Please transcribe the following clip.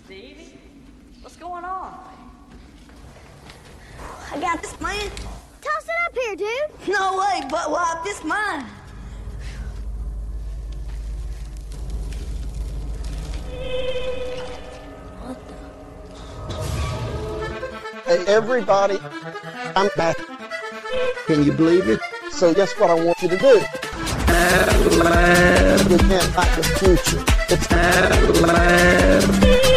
Stevie, what's going on? I got this, man. Toss it up here, dude. No way, but why this mine? Hey, everybody, I'm back. Can you believe it? So guess what I want you to do? You can't fight the future. It's